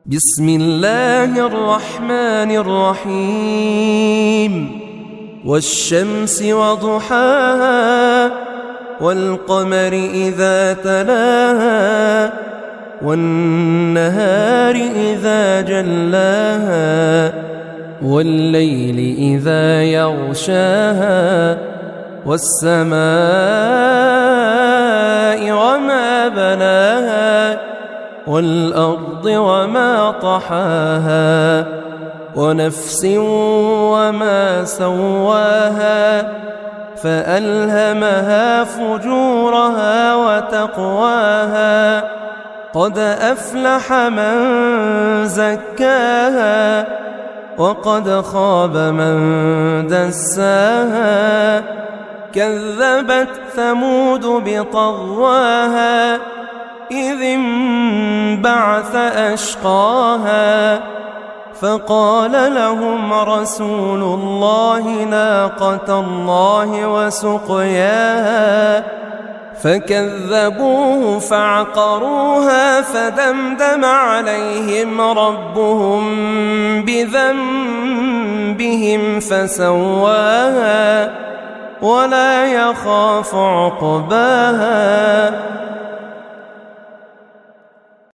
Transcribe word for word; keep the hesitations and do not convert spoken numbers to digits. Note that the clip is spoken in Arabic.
بسم الله الرحمن الرحيم والشمس وضحاها والقمر إذا تلاها والنهار إذا جلاها والليل إذا يغشاها والسماء وما بناها والأرض وما طحاها ونفس وما سواها فألهمها فجورها وتقواها قد أفلح من زكاها وقد خاب من دساها كذبت ثمود بطغواها إذ انبعث أشقاها فقال لهم رسول الله ناقة الله وسقياها فكذبوه فعقروها فدمدم عليهم ربهم بذنبهم فسواها ولا يخاف عقباها